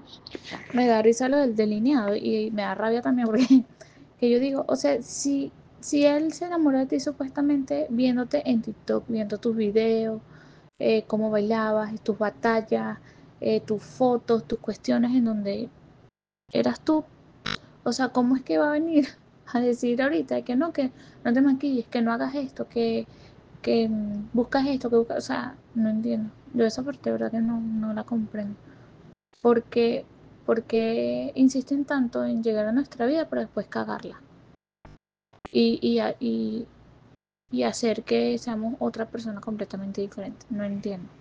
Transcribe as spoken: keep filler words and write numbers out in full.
Me da risa lo del delineado y me da rabia también porque que yo digo, o sea, si, si él se enamoró de ti supuestamente viéndote en TikTok, viendo tus videos, eh, cómo bailabas, tus batallas, eh, tus fotos, tus cuestiones en donde eras tú, o sea, ¿cómo es que va a venir a decir ahorita que no, que no te maquilles, que no hagas esto, que, que mm, buscas esto, que buscas, o sea, no entiendo. Yo esa parte de verdad que no, no la comprendo. Porque, porque insisten tanto en llegar a nuestra vida para después cagarla y, y, y, y hacer que seamos otra persona completamente diferente. No entiendo.